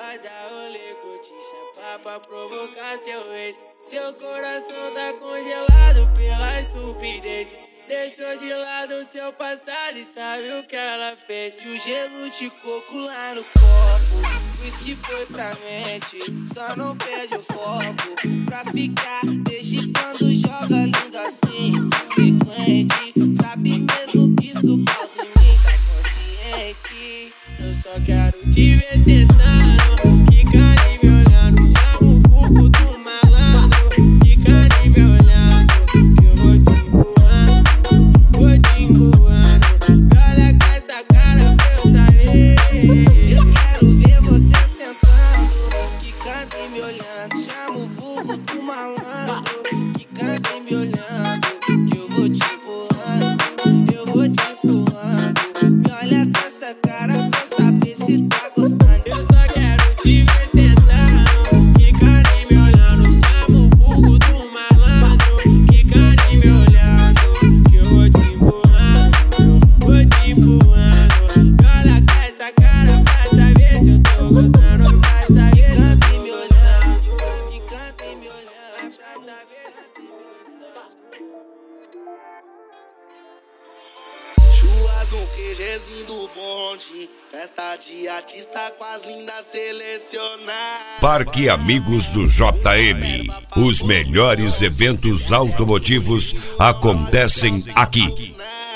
dar rolê, curtir, chapar pra provocar seu ex. Seu coração tá congelado pela estupidez. Deixou de lado seu passado e sabe o que ela fez. E o gelo de coco lá no copo, whisky foi pra mente, só não perde o foco. Pra ficar desde quando joga lindo assim, consequente. Sabe mesmo que isso causa em mim, tá consciente. Eu só quero te ver sentando, quicando e me olhando. Chama o vulgo do malandro, quicando e me olhando. Que eu vou te empurrando, vou te empurrando. Me olha com essa cara pra eu saber. Eu quero ver você sentando, quicando e me olhando. Chama o vulgo do malandro, quicando e me olhando. Que eu vou te empurrando, eu vou te empurrando. Me olha com essa cara pra eu saber se tá gostando. Eu só quero te ver sentando, quicando e me olhando. Chama o vulgo do malandro, quicando e me olhando. Que eu vou te empurrando, vou te empurrando. Me olha com essa cara pra saber se eu tô gostando. Pra saber se eu Quicando e tô me gostando. olhando, quicando e me olhando. Chuas no QGzinho do bonde, festa de artista com as lindas selecionadas. Parque Amigos do JM. Os melhores eventos automotivos acontecem aqui.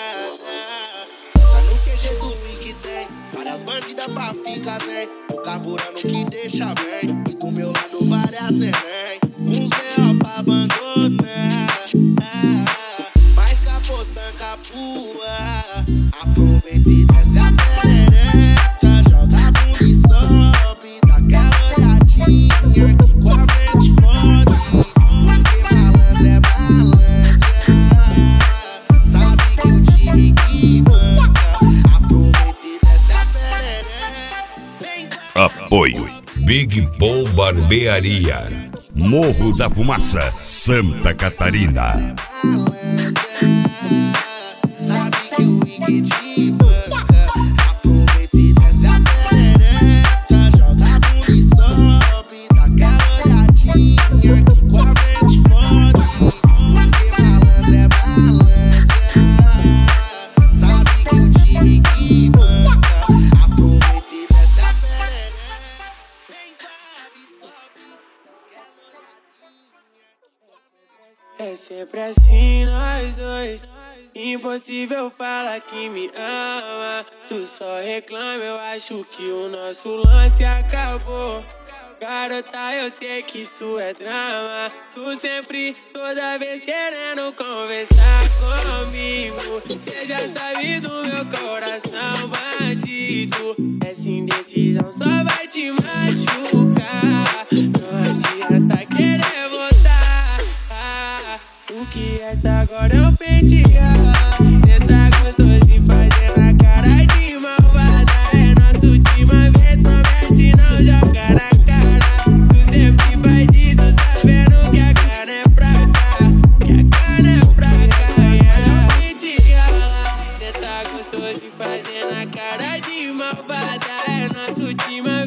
Tá no QG do Wing tem várias bandidas pra ficar zen. Tô carburando que deixa bem, e do meu lado várias neném. Uns B.O. pra abandonar, mas capotão capua. Aproveita e desce a perereca, joga a bunda e sobe. Dá aquela olhadinha que com a mente fode. Porque malandro é malandra, sabe que o time que banca. Aproveita e desce a perereca. Apoio Big Paul Barbearia, Morro da Fumaça, Santa Catarina. Sabe que o Wing te banca. Aproveita e desce a perereca, joga a bunda e sobe. Dá aquela olhadinha que com a mente fode. Porque malandro é malandra, sabe que o time que banca. Aproveita e desce a perereca, vem cá e sobe. Dá aquela olhadinha. É sempre assim nós dois. Impossível falar que me ama. Tu só reclama, eu acho que o nosso lance acabou. Garota, eu sei que isso é drama. Tu sempre, toda vez querendo conversar comigo. Cê já sabe do meu coração bandido. Essa indecisão só vai te machucar. Não adianta querer voltar. O que resta agora é o pentear. Cê tá gostoso de fazer na cara de malvada. É nossa última vez, promete não jogar na cara. Tu sempre faz isso sabendo que a cara é pra cá. Que a cara é pra cá. É o pentear. Cê tá gostoso de fazer na cara de malvada. É nossa última